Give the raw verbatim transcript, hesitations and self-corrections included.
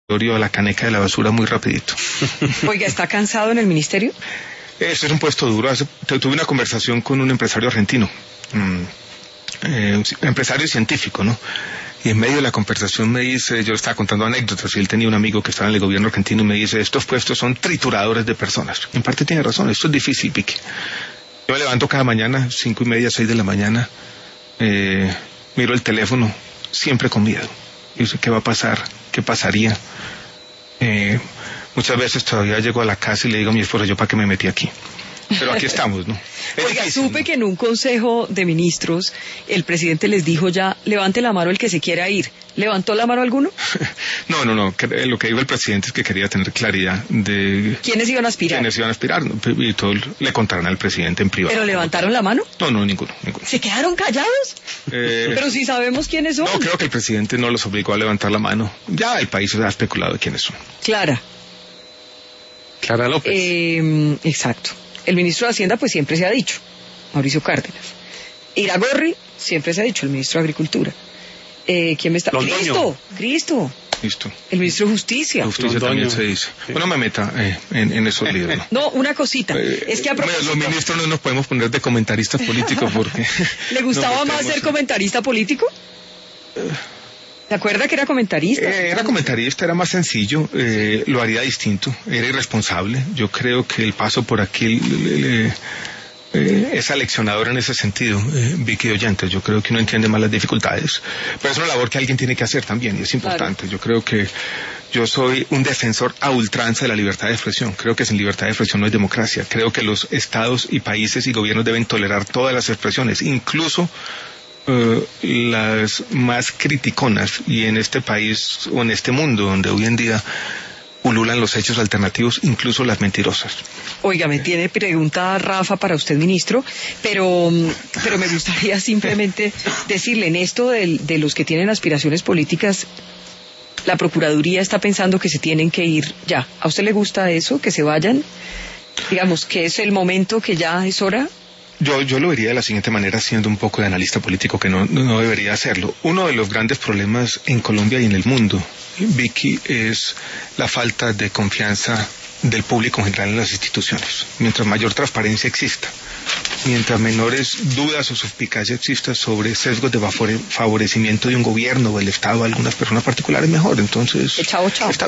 a la caneca de la basura muy rapidito. Oiga, ¿está cansado en el ministerio? Este es un puesto duro. Hace, tuve una conversación con un empresario argentino, um, eh, un empresario científico, ¿no? Y en medio de la conversación me dice, yo le estaba contando anécdotas, y él tenía un amigo que estaba en el gobierno argentino y me dice, estos puestos son trituradores de personas. En parte tiene razón, esto es difícil, Vicky. Yo me levanto cada mañana, cinco y media, seis de la mañana, eh, miro el teléfono, siempre con miedo. Y dice, ¿qué va a pasar? ¿Qué pasaría? Eh, muchas veces todavía llego a la casa y le digo a mi esposa, ¿yo para qué me metí aquí? Pero aquí estamos, ¿no? Es Oiga, difícil, supe ¿no? que en un consejo de ministros el presidente les dijo ya, levante la mano el que se quiera ir. ¿Levantó la mano alguno? No, no, no. Lo que dijo el presidente es que quería tener claridad de... ¿Quiénes iban a aspirar? ¿Quiénes iban a aspirar? ¿No? Y todo le contaron al presidente en privado. ¿Pero levantaron la mano? No, no, ninguno. ninguno. ¿Se quedaron callados? Eh... Pero si sabemos quiénes son. No, creo que el presidente no los obligó a levantar la mano. Ya el país ha especulado de quiénes son. Clara. Clara López. Eh, exacto. El ministro de Hacienda pues siempre se ha dicho, Mauricio Cárdenas. Iragorri, siempre se ha dicho, el ministro de Agricultura. Eh, ¿Quién me está? Londoño. Cristo, Cristo. Listo. El ministro de Justicia. La justicia Londoño. también se dice. Sí. Bueno, me meta eh, en, en esos líos, ¿no? No, una cosita. Eh, es que a bueno, propósito, los ministros no nos podemos poner de comentaristas políticos porque... ¿le gustaba nos más metemos ser en- comentarista político? ¿Se acuerda que era comentarista? Eh, era comentarista, era más sencillo, eh, lo haría distinto, era irresponsable. Yo creo que el paso por aquí le- le- eh, es aleccionador en ese sentido, eh, Vicky oyentes. Yo creo que uno entiende más las dificultades, pero es una labor que alguien tiene que hacer también y es importante. Yo creo que yo soy un defensor a ultranza de la libertad de expresión. Creo que sin libertad de expresión no hay democracia. Creo que los estados y países y gobiernos deben tolerar todas las expresiones, incluso Uh, las más criticonas, y en este país o en este mundo donde hoy en día pululan los hechos alternativos, incluso las mentirosas. Oiga, me tiene pregunta Rafa para usted, ministro, pero, pero me gustaría simplemente decirle, en esto del- de los que tienen aspiraciones políticas, la Procuraduría está pensando que se tienen que ir ya. ¿A usted le gusta eso, que se vayan? Digamos, que es el momento, que ya es hora. Yo, yo lo vería de la siguiente manera, siendo un poco de analista político, que no, no debería hacerlo. Uno de los grandes problemas en Colombia y en el mundo, Vicky, es la falta de confianza del público en general en las instituciones. Mientras mayor transparencia exista, mientras menores dudas o suspicacia exista sobre sesgos de favore- favorecimiento de un gobierno o del Estado a algunas personas particulares, mejor. Entonces, El chao, chao. está